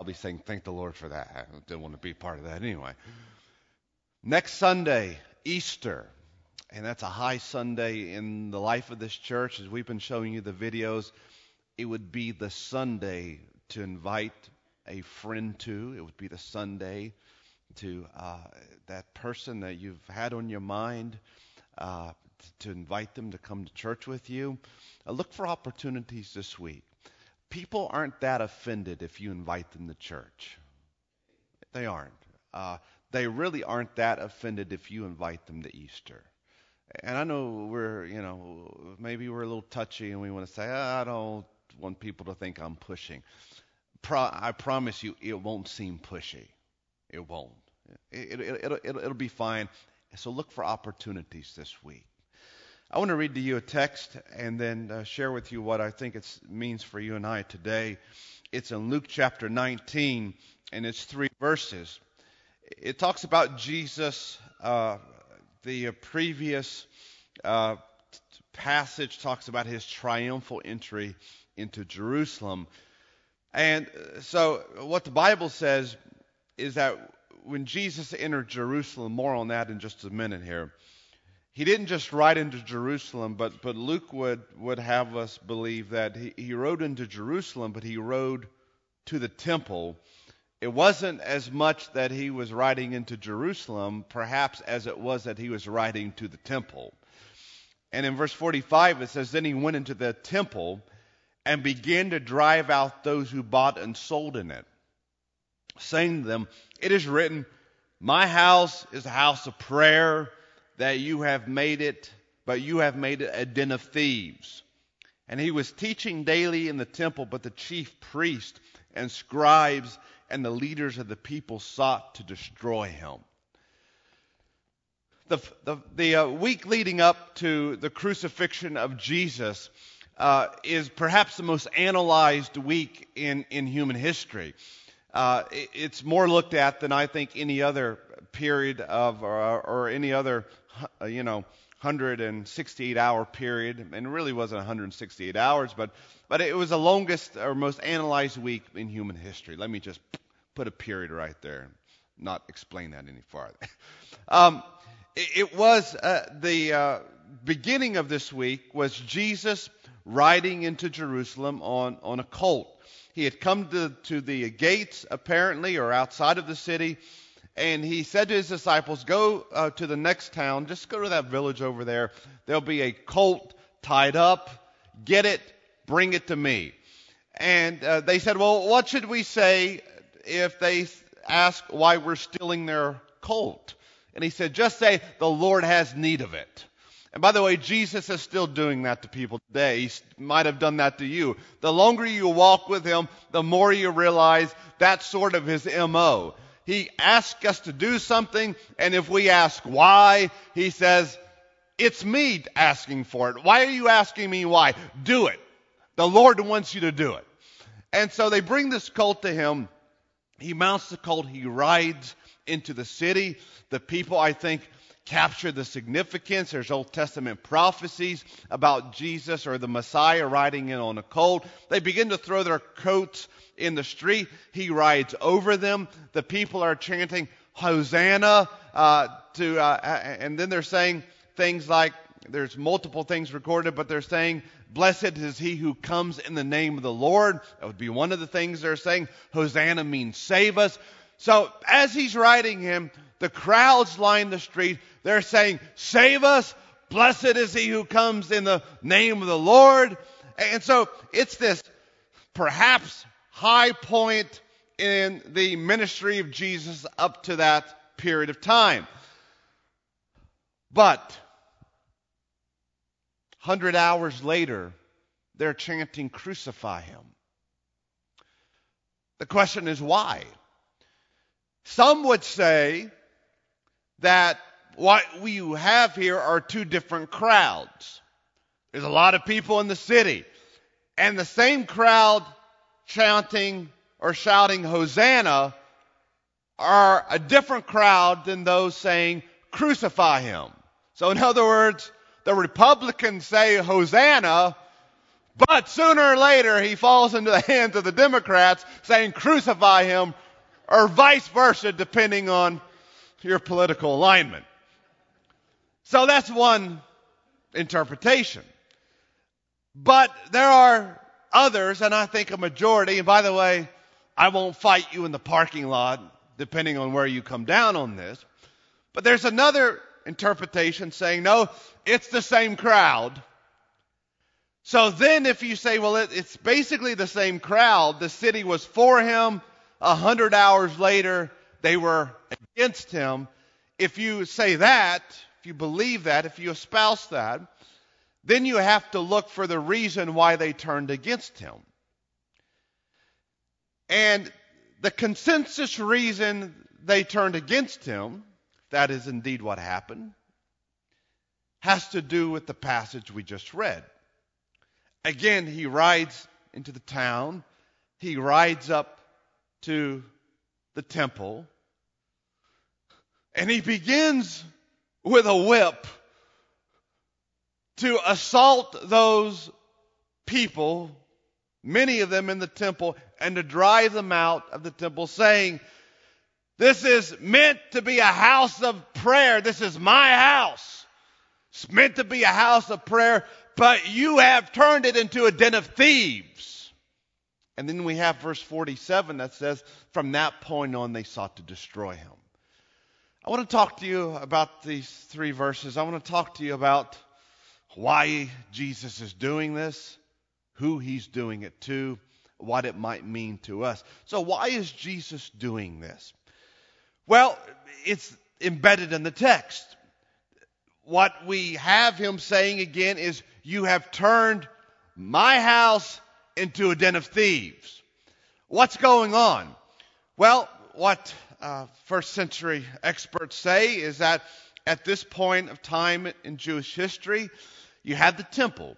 be saying, thank the Lord for that. I didn't want to be part of that anyway. Next Sunday, Easter. And that's a high Sunday in the life of this church. As we've been showing you the videos, it would be the Sunday to invite a friend to. It would be the Sunday to that person that you've had on your mind, to invite them to come to church with you. Look for opportunities this week. People aren't that offended if you invite them to church. They aren't. They really aren't that offended if you invite them to Easter. And I know maybe we're a little touchy and we want to say, I don't want people to think I'm pushing. I promise you, it won't seem pushy. It won't. It'll be fine. So look for opportunities this week. I want to read to you a text and then share with you what I think it means for you and I today. It's in Luke chapter 19, and it's 3 verses. It talks about Jesus. The previous passage talks about his triumphal entry into Jerusalem. And so what the Bible says is that when Jesus entered Jerusalem, more on that in just a minute here, he didn't just ride into Jerusalem, but Luke would have us believe that he rode into Jerusalem, but he rode to the temple. It wasn't as much that he was riding into Jerusalem, perhaps, as it was that he was riding to the temple. And in verse 45 it says, then he went into the temple and began to drive out those who bought and sold in it, saying to them, it is written, my house is a house of prayer, that you have made it, but you have made it a den of thieves. And he was teaching daily in the temple, but the chief priests and scribes and the leaders of the people sought to destroy him. The week leading up to the crucifixion of Jesus is perhaps the most analyzed week in human history. It's more looked at than I think any other period of or any other 168-hour period, and it really wasn't 168 hours, but it was the longest or most analyzed week in human history. Let me just put a period right there and not explain that any farther. It was the beginning of this week was Jesus riding into Jerusalem on a colt. He had come to the gates, apparently, or outside of the city, and he said to his disciples, go to the next town, just go to that village over there. There'll be a colt tied up. Get it, bring it to me. And they said, well, what should we say if they ask why we're stealing their colt? And he said, just say, the Lord has need of it. And by the way, Jesus is still doing that to people today. He might have done that to you. The longer you walk with him, the more you realize that's sort of his M.O. He asks us to do something, and if we ask why, he says, it's me asking for it. Why are you asking me why? Do it. The Lord wants you to do it. And so they bring this colt to him. He mounts the colt. He rides into the city. The people, I think, capture the significance. There's Old Testament prophecies about Jesus or the Messiah riding in on a colt. They begin to throw their coats in the street. He rides over them. The people are chanting Hosanna and then they're saying things like, there's multiple things recorded, but they're saying, blessed is he who comes in the name of the Lord. That would be one of the things they're saying. Hosanna means save us. So as he's riding him, the crowds line the street. They're saying, save us. Blessed is he who comes in the name of the Lord. And so it's this perhaps high point in the ministry of Jesus up to that period of time. But 100 hours later, they're chanting, crucify him. The question is why? Some would say that what we have here are two different crowds. There's a lot of people in the city, and the same crowd chanting or shouting Hosanna are a different crowd than those saying crucify him. So in other words, the Republicans say Hosanna, But sooner or later, he falls into the hands of the Democrats saying crucify him, or vice versa, depending on your political alignment. So that's one interpretation. But there are others, and I think a majority, and by the way, I won't fight you in the parking lot, depending on where you come down on this. But there's another interpretation saying, no, it's the same crowd. So then if you say, well, it's basically the same crowd, the city was for him, 100 hours later, they were against him. If you say that, if you believe that, if you espouse that, then you have to look for the reason why they turned against him. And the consensus reason they turned against him, that is indeed what happened, has to do with the passage we just read. Again, he rides into the town. He rides up to the temple. And he begins with a whip to assault those people, many of them in the temple, and to drive them out of the temple, saying, this is meant to be a house of prayer. This is my house. It's meant to be a house of prayer, but you have turned it into a den of thieves. And then we have verse 47 that says, from that point on, they sought to destroy him. I want to talk to you about these three verses. I want to talk to you about why Jesus is doing this, who he's doing it to, what it might mean to us. So why is Jesus doing this? Well, it's embedded in the text. What we have him saying again is, you have turned my house into a den of thieves. What's going on? Well, what first century experts say is that at this point of time in Jewish history, you had the temple.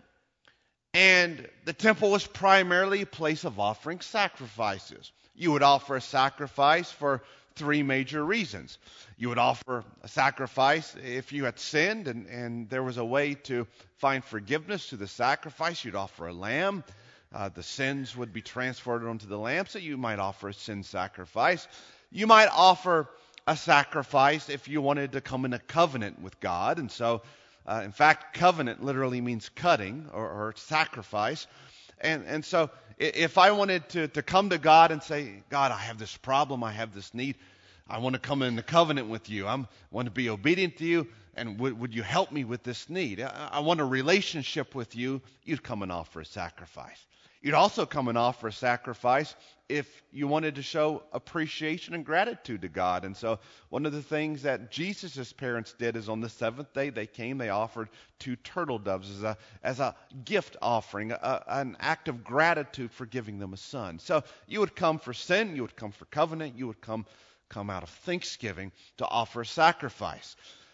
And the temple was primarily a place of offering sacrifices. You would offer a sacrifice for three major reasons. You would offer a sacrifice if you had sinned and there was a way to find forgiveness through the sacrifice. You'd offer a lamb. The sins would be transferred onto the lamb, so you might offer a sin sacrifice. You might offer a sacrifice if you wanted to come in a covenant with God. And so, in fact, covenant literally means cutting or sacrifice. And so if I wanted to come to God and say, God, I have this problem, I have this need, I want to come in the covenant with you, I want to be obedient to you, and would you help me with this need? I want a relationship with you. You'd come and offer a sacrifice. You'd also come and offer a sacrifice if you wanted to show appreciation and gratitude to God. And so one of the things that Jesus' parents did is on the seventh day they offered 2 turtle doves as a gift offering, an act of gratitude for giving them a son. So you would come for sin, you would come for covenant, you would come out of thanksgiving to offer a sacrifice.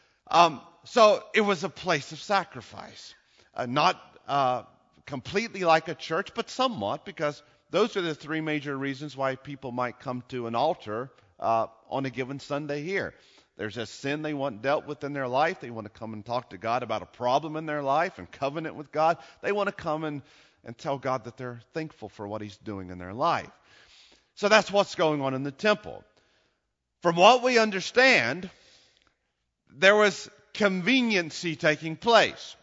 So it was a place of sacrifice, not completely like a church, but somewhat, because those are the 3 major reasons why people might come to an altar on a given Sunday here. There's a sin they want dealt with in their life. They want to come and talk to God about a problem in their life and covenant with God. They want to come and tell God that they're thankful for what he's doing in their life. So that's what's going on in the temple. From what we understand, there was conveniency taking place.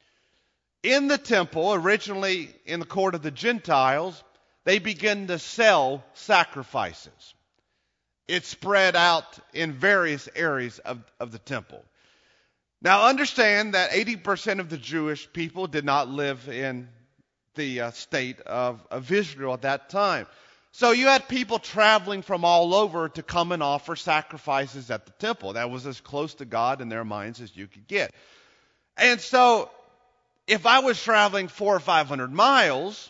In the temple, originally in the court of the Gentiles, they began to sell sacrifices. It spread out in various areas of the temple. Now understand that 80% of the Jewish people did not live in the state of Israel at that time. So you had people traveling from all over to come and offer sacrifices at the temple. That was as close to God in their minds as you could get. And so if I was traveling 400 or 500 miles,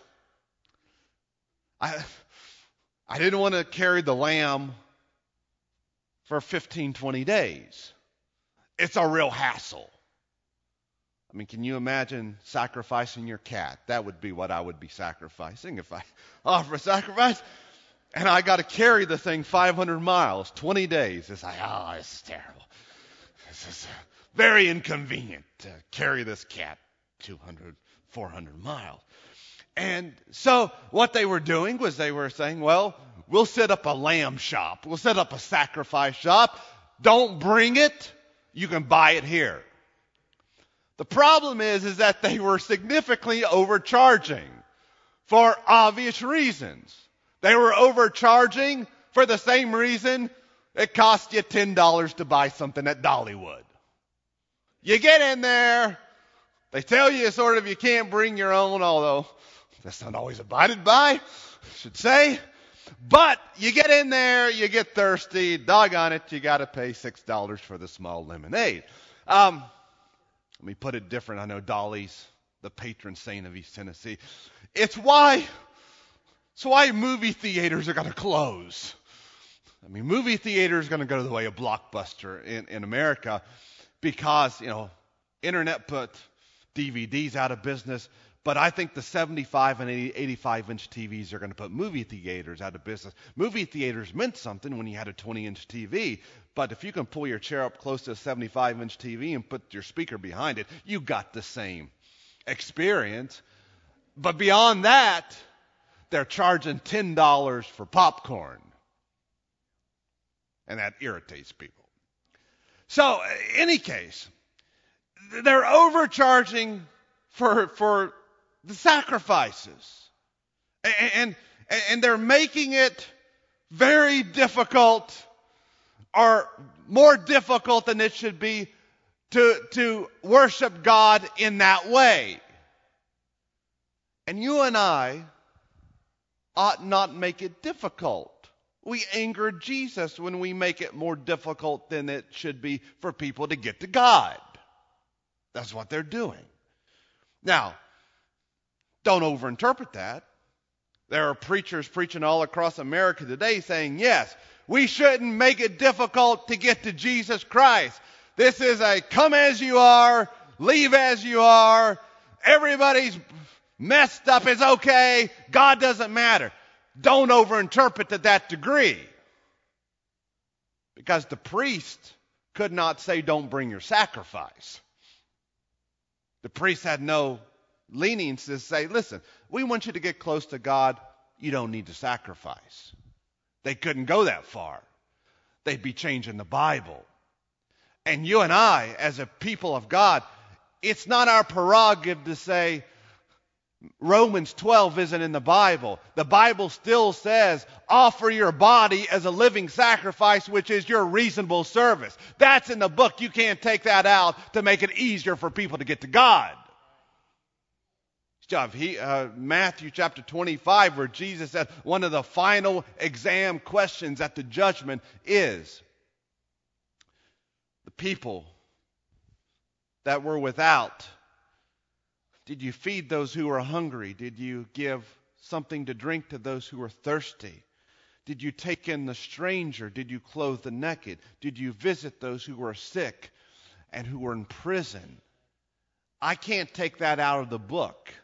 I didn't want to carry the lamb for 15, 20 days. It's a real hassle. I mean, can you imagine sacrificing your cat? That would be what I would be sacrificing if I offer a sacrifice. And I got to carry the thing 500 miles, 20 days. It's like, oh, this is terrible. This is very inconvenient to carry this cat 200, 400 miles. And so what they were doing was they were saying, well, we'll set up a lamb shop. We'll set up a sacrifice shop. Don't bring it. You can buy it here. The problem is that they were significantly overcharging for obvious reasons. They were overcharging for the same reason it cost you $10 to buy something at Dollywood. You get in there, they tell you sort of you can't bring your own, although that's not always abided by, I should say. But you get in there, you get thirsty, doggone it, you got to pay $6 for the small lemonade. Let me put it different. I know Dolly's the patron saint of East Tennessee. It's why movie theaters are going to close. I mean, movie theaters are going to go the way of Blockbuster in America because, internet put DVDs out of business. But I think the 75 and 85-inch TVs are going to put movie theaters out of business. Movie theaters meant something when you had a 20-inch TV. But if you can pull your chair up close to a 75-inch TV and put your speaker behind it, you got the same experience. But beyond that, they're charging $10 for popcorn. And that irritates people. So, in any case, they're overcharging for the sacrifices. And they're making it very difficult, or more difficult than it should be, to worship God in that way. And you and I ought not make it difficult. We anger Jesus when we make it more difficult than it should be for people to get to God. That's what they're doing. Now, don't overinterpret that. There are preachers preaching all across America today saying, yes, we shouldn't make it difficult to get to Jesus Christ. This is a come as you are, leave as you are. Everybody's messed up. It's okay. God doesn't matter. Don't overinterpret to that degree. Because the priest could not say, don't bring your sacrifice. The priest had no lenience to say, listen, we want you to get close to God. You don't need to sacrifice. They couldn't go that far. They'd be changing the Bible. And you and I, as a people of God, it's not our prerogative to say, Romans 12 isn't in the Bible. The Bible still says, offer your body as a living sacrifice, which is your reasonable service. That's in the book. You can't take that out to make it easier for people to get to God. Matthew chapter 25, where Jesus said one of the final exam questions at the judgment is, the people that were without, did you feed those who were hungry? Did you give something to drink to those who were thirsty? Did you take in the stranger? Did you clothe the naked? Did you visit those who were sick and who were in prison? I can't take that out of the book.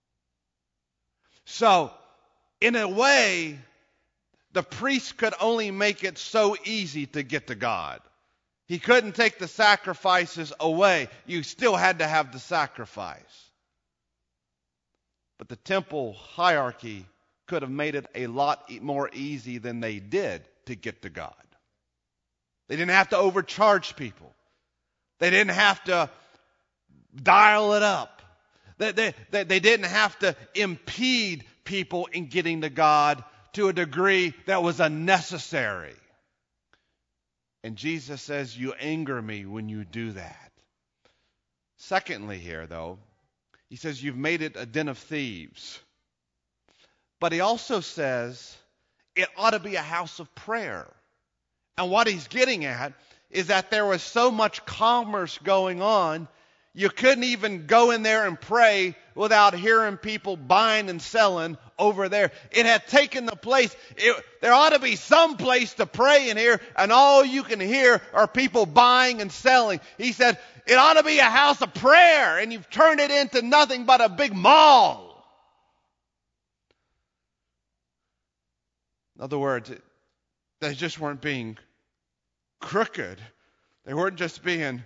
So, in a way, the priest could only make it so easy to get to God. He couldn't take the sacrifices away. You still had to have the sacrifice. But the temple hierarchy could have made it a lot more easy than they did to get to God. They didn't have to overcharge people. They didn't have to dial it up. They didn't have to impede people in getting to God to a degree that was unnecessary. And Jesus says, you anger me when you do that. Secondly here, though, he says, you've made it a den of thieves. But he also says, it ought to be a house of prayer. And what he's getting at is that there was so much commerce going on, you couldn't even go in there and pray without hearing people buying and selling over there. It had taken the place. There ought to be some place to pray in here, and all you can hear are people buying and selling. He said, it ought to be a house of prayer, and you've turned it into nothing but a big mall. In other words, they just weren't being crooked. They weren't just being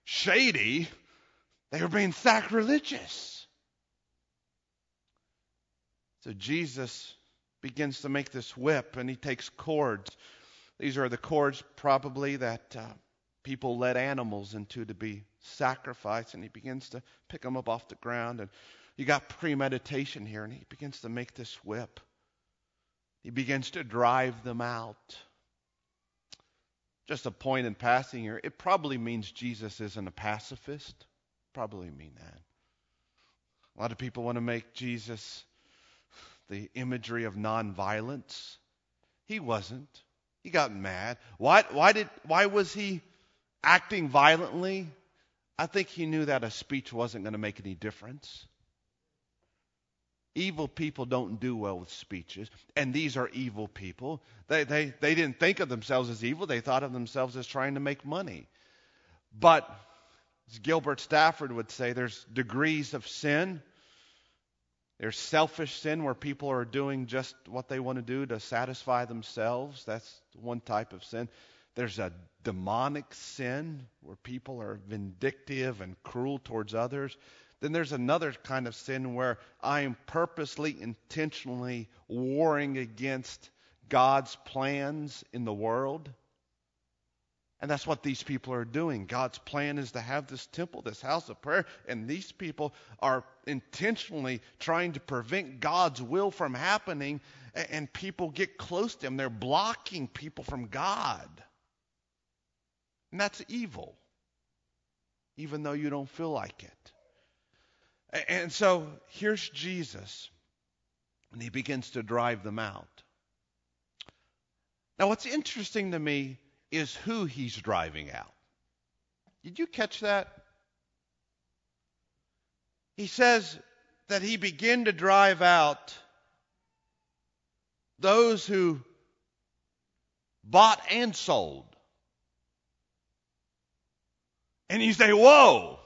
shady. They were being sacrilegious. So Jesus begins to make this whip, and he takes cords. These are the cords probably that people led animals into to be sacrificed, and he begins to pick them up off the ground. And you got premeditation here, and he begins to make this whip. He begins to drive them out. Just a point in passing here, it probably means Jesus isn't a pacifist. Probably mean that. A lot of people want to make Jesus the imagery of nonviolence. He wasn't. He got mad. Why was he acting violently? I think he knew that a speech wasn't going to make any difference. Evil people don't do well with speeches, and these are evil people. They didn't think of themselves as evil. They thought of themselves as trying to make money. But as Gilbert Stafford would say, there's degrees of sin. There's selfish sin where people are doing just what they want to do to satisfy themselves. That's one type of sin. There's a demonic sin where people are vindictive and cruel towards others. Then there's another kind of sin where I am purposely, intentionally warring against God's plans in the world. And that's what these people are doing. God's plan is to have this temple, this house of prayer, and these people are intentionally trying to prevent God's will from happening, and people get close to them. They're blocking people from God. And that's evil, even though you don't feel like it. And so here's Jesus, and he begins to drive them out. Now what's interesting to me is who he's driving out. Did you catch that? He says that he began to drive out those who bought and sold. And you say, whoa,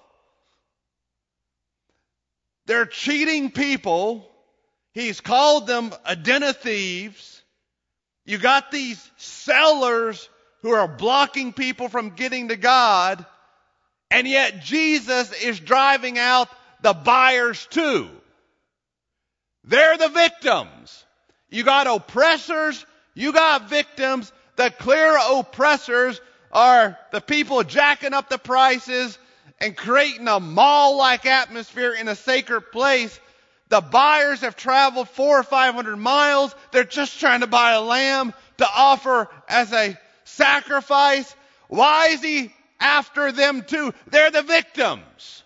they're cheating people. He's called them a den of thieves. You got these sellers who are blocking people from getting to God, and yet Jesus is driving out the buyers too. They're the victims. You got oppressors, you got victims. The clear oppressors are the people jacking up the prices and creating a mall-like atmosphere in a sacred place. The buyers have traveled 400 or 500 miles. They're just trying to buy a lamb to offer as a sacrifice. Why is he after them too? They're the victims.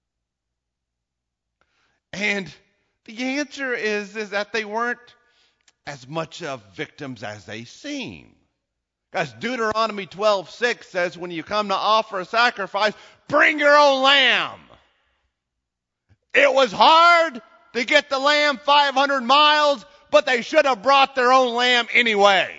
And the answer is that they weren't as much of victims as they seem. Because Deuteronomy 12:6 says when you come to offer a sacrifice, bring your own lamb. It was hard to get the lamb 500 miles, but they should have brought their own lamb anyway.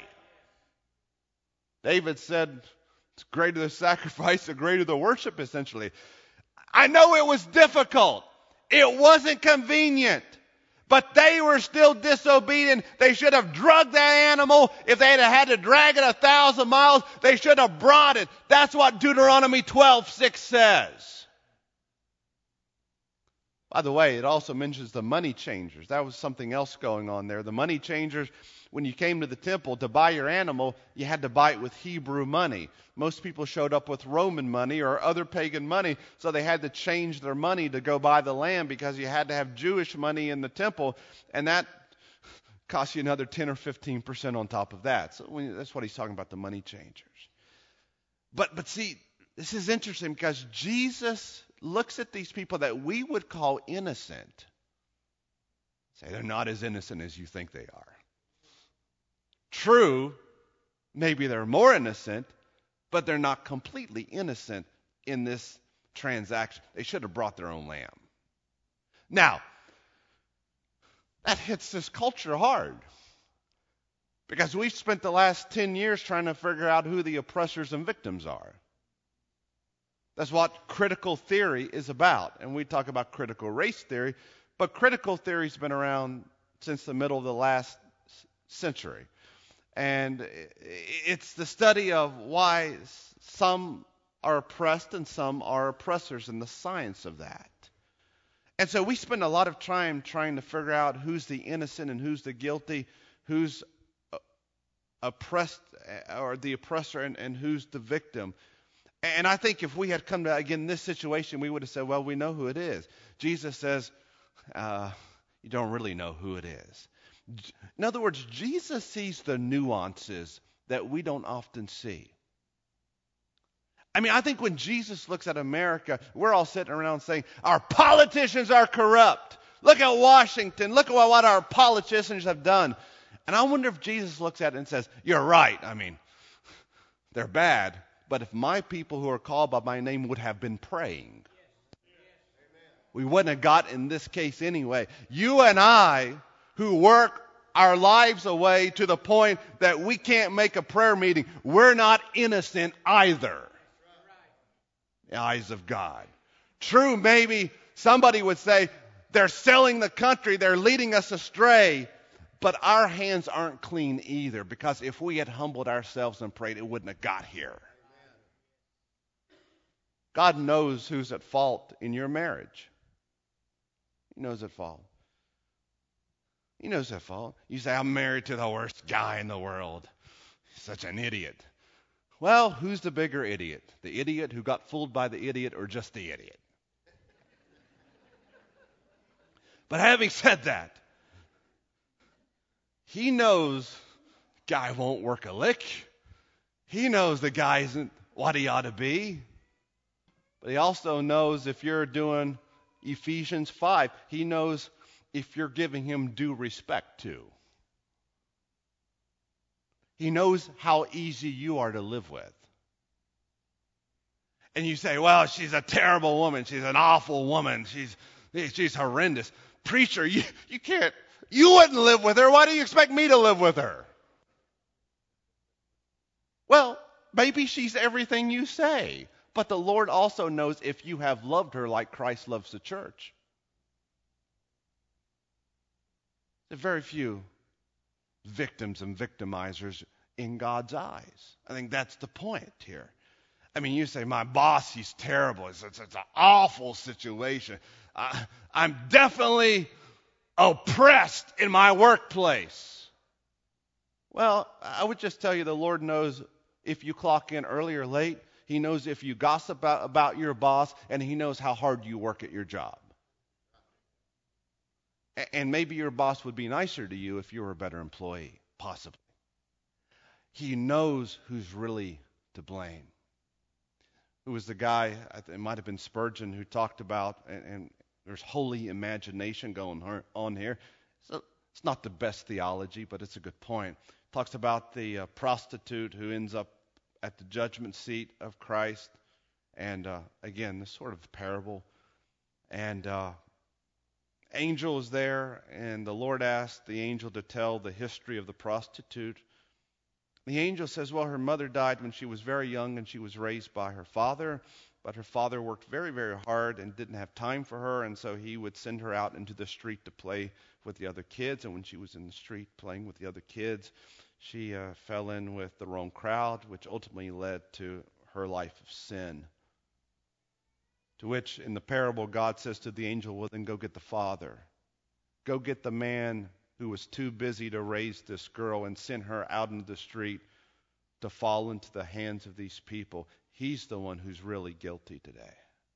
David said, it's greater the sacrifice, the greater the worship, essentially. I know it was difficult. It wasn't convenient. But they were still disobedient. They should have drugged that animal. If they had to drag it 1,000 miles, they should have brought it. That's what Deuteronomy 12:6 says. By the way, it also mentions the money changers. That was something else going on there. The money changers, when you came to the temple to buy your animal, you had to buy it with Hebrew money. Most people showed up with Roman money or other pagan money, so they had to change their money to go buy the lamb because you had to have Jewish money in the temple, and that cost you another 10 or 15% on top of that. So that's what he's talking about, the money changers. But see, this is interesting because Jesus looks at these people that we would call innocent. Say they're not as innocent as you think they are. True, maybe they're more innocent, but they're not completely innocent in this transaction. They should have brought their own lamb. Now, that hits this culture hard because we've spent the last 10 years trying to figure out who the oppressors and victims are. That's what critical theory is about. And we talk about critical race theory, but critical theory's been around since the middle of the last century. And it's the study of why some are oppressed and some are oppressors and the science of that. And so we spend a lot of time trying to figure out who's the innocent and who's the guilty, who's oppressed or the oppressor and who's the victim. And I think if we had come to, again, this situation, we would have said, well, we know who it is. Jesus says, you don't really know who it is. In other words, Jesus sees the nuances that we don't often see. I mean, I think when Jesus looks at America, we're all sitting around saying, our politicians are corrupt. Look at Washington. Look at what our politicians have done. And I wonder if Jesus looks at it and says, you're right. I mean, they're bad. But if my people who are called by my name would have been praying, we wouldn't have got in this case anyway. You and I, who work our lives away to the point that we can't make a prayer meeting, we're not innocent either in the eyes of God. True, maybe somebody would say, they're selling the country, they're leading us astray, but our hands aren't clean either, because if we had humbled ourselves and prayed, it wouldn't have got here. God knows who's at fault in your marriage. He knows at fault. He knows at fault. You say, I'm married to the worst guy in the world. He's such an idiot. Well, who's the bigger idiot? The idiot who got fooled by the idiot, or just the idiot? But having said that, he knows the guy won't work a lick. He knows the guy isn't what he ought to be. But he also knows if you're doing Ephesians 5, he knows if you're giving him due respect to. He knows how easy you are to live with. And you say, well, she's a terrible woman. She's an awful woman. She's horrendous. Preacher, you can't, you wouldn't live with her. Why do you expect me to live with her? Well, maybe she's everything you say. But the Lord also knows if you have loved her like Christ loves the church. There are very few victims and victimizers in God's eyes. I think that's the point here. I mean, you say, my boss, he's terrible. It's an awful situation. I'm definitely oppressed in my workplace. Well, I would just tell you the Lord knows if you clock in early or late. He knows if you gossip about your boss, and he knows how hard you work at your job. And maybe your boss would be nicer to you if you were a better employee, possibly. He knows who's really to blame. Who was the guy, it might have been Spurgeon, who talked about, and there's holy imagination going on here. So it's not the best theology, but it's a good point. Talks about the prostitute who ends up at the judgment seat of Christ. And again, this sort of parable. And angel is there, and the Lord asked the angel to tell the history of the prostitute. The angel says, well, her mother died when she was very young, and she was raised by her father. But her father worked very, very hard and didn't have time for her, and so he would send her out into the street to play with the other kids. And when she was in the street playing with the other kids, she fell in with the wrong crowd, which ultimately led to her life of sin. To which, in the parable, God says to the angel, well, then go get the father. Go get the man who was too busy to raise this girl and send her out into the street to fall into the hands of these people. He's the one who's really guilty today.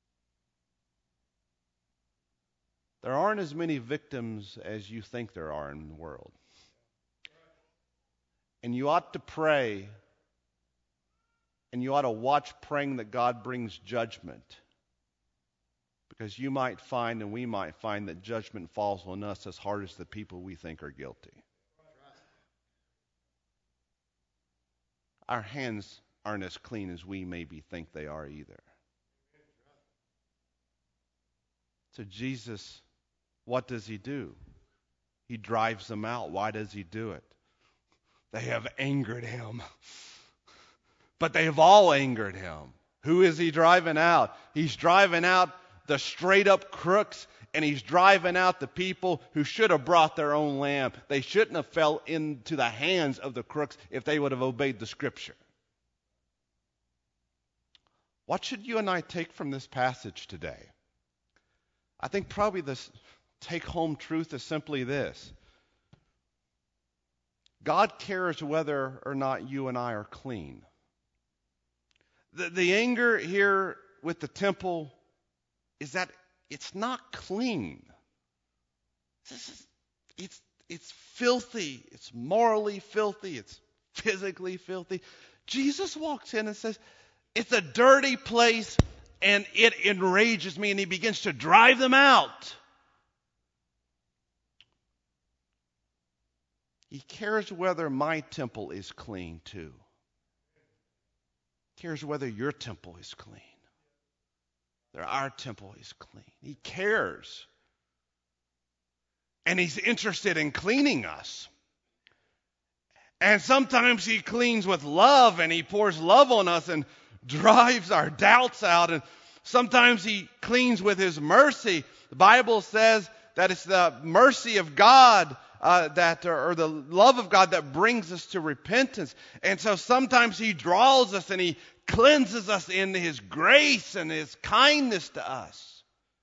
There aren't as many victims as you think there are in the world. And you ought to pray, and you ought to watch praying that God brings judgment. Because you might find, and we might find, that judgment falls on us as hard as the people we think are guilty. Our hands aren't as clean as we maybe think they are either. So Jesus, what does he do? He drives them out. Why does he do it? They have angered him. But they have all angered him. Who is he driving out? He's driving out the straight up crooks, and he's driving out the people who should have brought their own lamb. They shouldn't have fell into the hands of the crooks if they would have obeyed the scripture. What should you and I take from this passage today? I think probably the take-home truth is simply this. God cares whether or not you and I are clean. The anger here with the temple is that it's not clean. It's filthy. It's morally filthy. It's physically filthy. Jesus walks in and says, it's a dirty place and it enrages me, and he begins to drive them out. He cares whether my temple is clean too. He cares whether your temple is clean. Whether our temple is clean. He cares. And he's interested in cleaning us. And sometimes he cleans with love, and he pours love on us and drives our doubts out. And sometimes he cleans with his mercy. The Bible says that it's the mercy of God or the love of God that brings us to repentance. And so sometimes he draws us and he cleanses us in his grace and his kindness to us.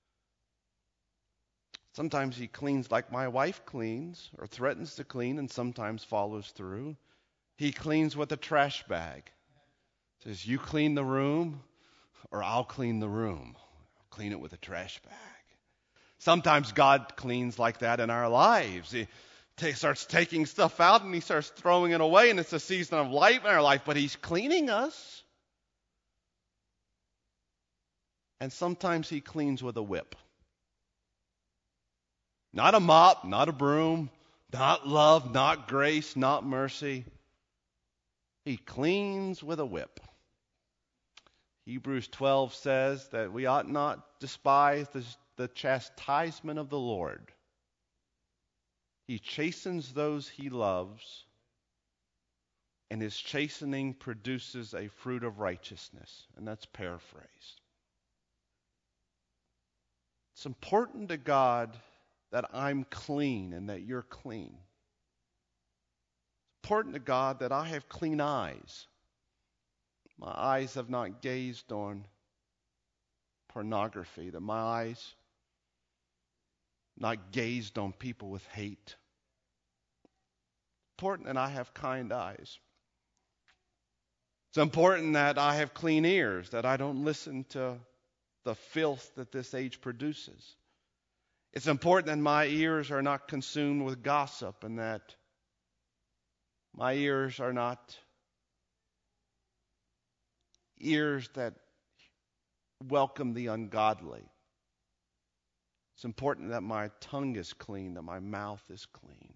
Sometimes he cleans like my wife cleans or threatens to clean and sometimes follows through. He cleans with a trash bag. Says, you clean the room or I'll clean the room. I'll clean it with a trash bag. Sometimes God cleans like that in our lives. He starts taking stuff out and he starts throwing it away, and it's a season of life in our life, but he's cleaning us. And sometimes he cleans with a whip. Not a mop, not a broom, not love, not grace, not mercy. He cleans with a whip. Hebrews 12 says that we ought not despise the chastisement of the Lord. He chastens those he loves, and his chastening produces a fruit of righteousness. And that's paraphrased. It's important to God that I'm clean and that you're clean. It's important to God that I have clean eyes. My eyes have not gazed on pornography, that my eyes not gazed on people with hate. It's important that I have kind eyes. It's important that I have clean ears, that I don't listen to the filth that this age produces. It's important that my ears are not consumed with gossip, and that my ears are not ears that welcome the ungodly. It's important that my tongue is clean, that my mouth is clean.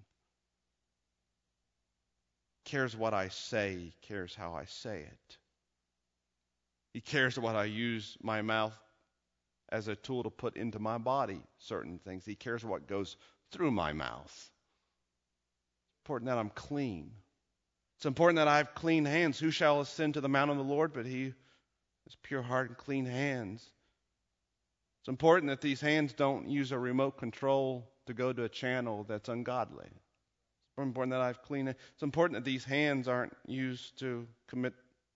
He cares what I say. He cares how I say it. He cares what I use my mouth as a tool to put into my body certain things. He cares what goes through my mouth. It's important that I'm clean. It's important that I have clean hands. Who shall ascend to the mount of the Lord but he who has pure heart and clean hands? It's important that these hands don't use a remote control to go to a channel that's ungodly. It's important that I have clean hands. It's important that these hands aren't used to commit,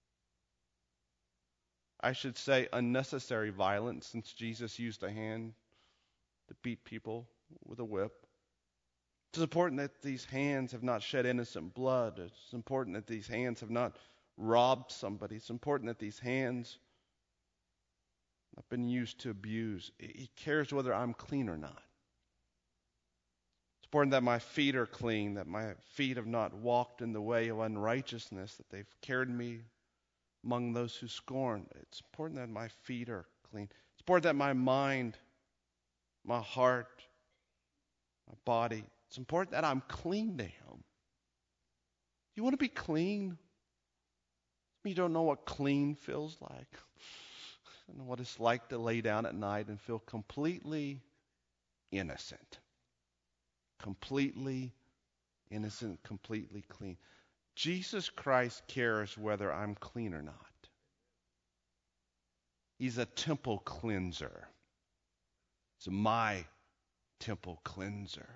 I should say, unnecessary violence, since Jesus used a hand to beat people with a whip. It's important that these hands have not shed innocent blood. It's important that these hands have not robbed somebody. It's important that these hands have been used to abuse. He cares whether I'm clean or not. It's important that my feet are clean, that my feet have not walked in the way of unrighteousness, that they've carried me among those who scorn. It's important that my feet are clean. It's important that my mind, my heart, my body, it's important that I'm clean to him. You want to be clean? You don't know what clean feels like. I don't know what it's like to lay down at night and feel completely innocent. Completely innocent, completely clean. Jesus Christ cares whether I'm clean or not. He's a temple cleanser. It's my temple cleanser.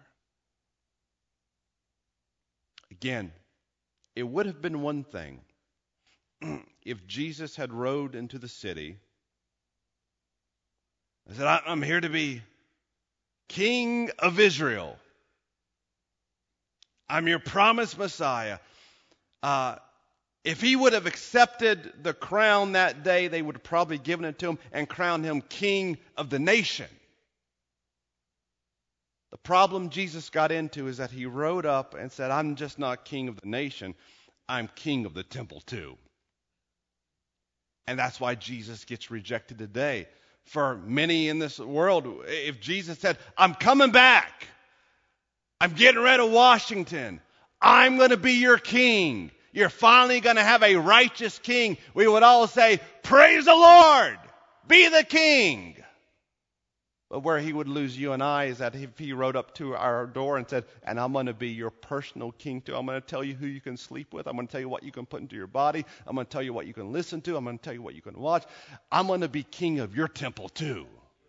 Again, it would have been one thing if Jesus had rode into the city and said, I'm here to be King of Israel. I'm your promised Messiah. If he would have accepted the crown that day, they would have probably given it to him and crowned him king of the nation. The problem Jesus got into is that he rode up and said, I'm just not king of the nation, I'm king of the temple too. And that's why Jesus gets rejected today. For many in this world, if Jesus said, I'm coming back, I'm getting rid of Washington, I'm going to be your king, you're finally going to have a righteous king, we would all say, praise the Lord, be the king. But where he would lose you and I is that if he rode up to our door and said, and I'm going to be your personal king too. I'm going to tell you who you can sleep with. I'm going to tell you what you can put into your body. I'm going to tell you what you can listen to. I'm going to tell you what you can watch. I'm going to be king of your temple too.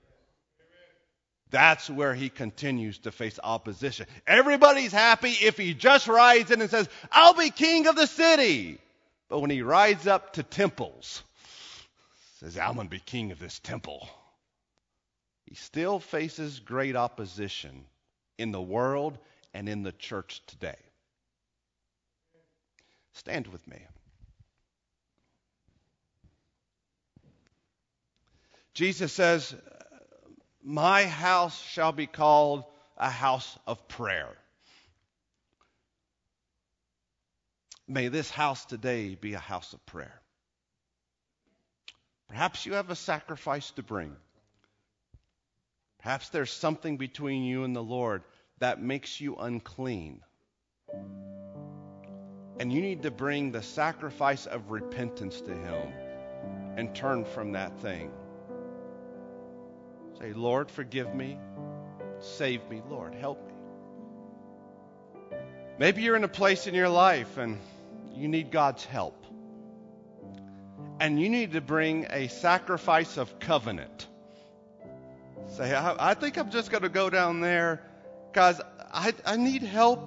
That's where he continues to face opposition. Everybody's happy if he just rides in and says, I'll be king of the city. But when he rides up to temples, says, I'm going to be king of this temple. He still faces great opposition in the world and in the church today. Stand with me. Jesus says, my house shall be called a house of prayer. May this house today be a house of prayer. Perhaps you have a sacrifice to bring. Perhaps there's something between you and the Lord that makes you unclean. And you need to bring the sacrifice of repentance to Him and turn from that thing. Say, Lord, forgive me. Save me. Lord, help me. Maybe you're in a place in your life and you need God's help. And you need to bring a sacrifice of covenant. Say, I think I'm just going to go down there because I need help.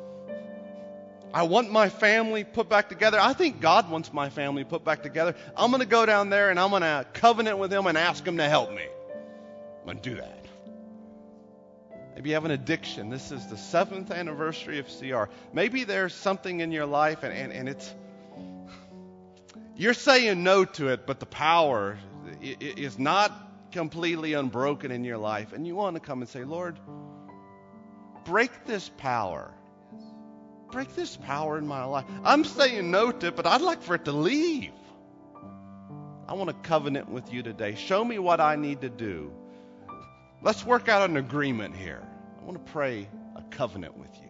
I want my family put back together. I think God wants my family put back together. I'm going to go down there and I'm going to covenant with Him and ask Him to help me. I'm going to do that. Maybe you have an addiction. This is the 7th anniversary of CR. Maybe there's something in your life and it's, you're saying no to it, but the power is not completely unbroken in your life, and you want to come and say, Lord, break this power. Break this power in my life. I'm saying no to it, but I'd like for it to leave. I want to covenant with you today. Show me what I need to do. Let's work out an agreement here. I want to pray a covenant with you.